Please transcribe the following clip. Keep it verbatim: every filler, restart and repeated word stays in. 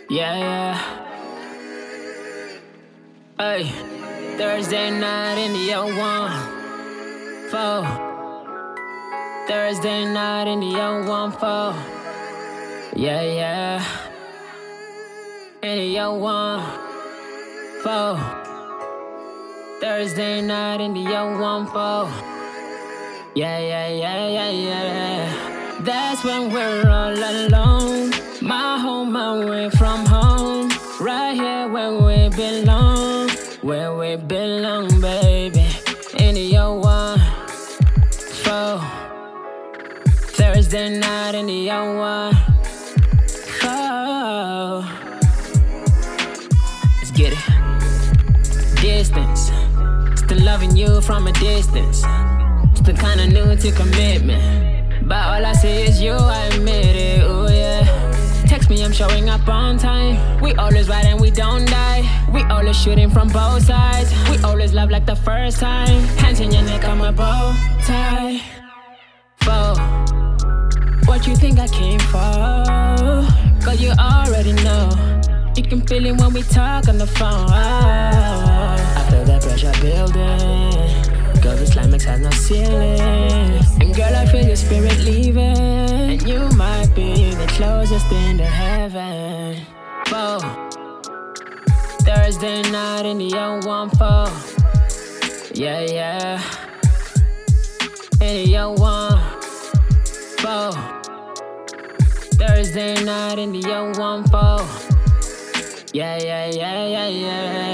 Yeah, yeah. Hey, Thursday night in the oh one four. Thursday night in the oh one four. Yeah, yeah. In the oh one four. Thursday night in the oh one four. Yeah, yeah, yeah, yeah, yeah. That's when we're all alone. My home away from home. Right here where we belong. Where we belong, baby. In the oh one four. Thursday night in the oh one four. Let's get it. Distance. Still loving you from a distance. Still kinda new to commitment. But all I see is you, I admit it, oh yeah. Text me, I'm showing up on time. We always ride and we don't die. We always shooting from both sides. We always love like the first time. Hands in your neck, I'm a bow tie. For what you think I came for? Cause you already know. You can feel it when we talk on the phone. I feel that pressure building. Girl, this climax has no ceiling. And girl, I feel your spirit leaving. And you might be the closest thing to heaven. Whoa. Thursday night in the oh one four. Yeah, yeah. In the oh one four. Thursday night in the oh one four. Yeah, yeah, yeah, yeah, yeah.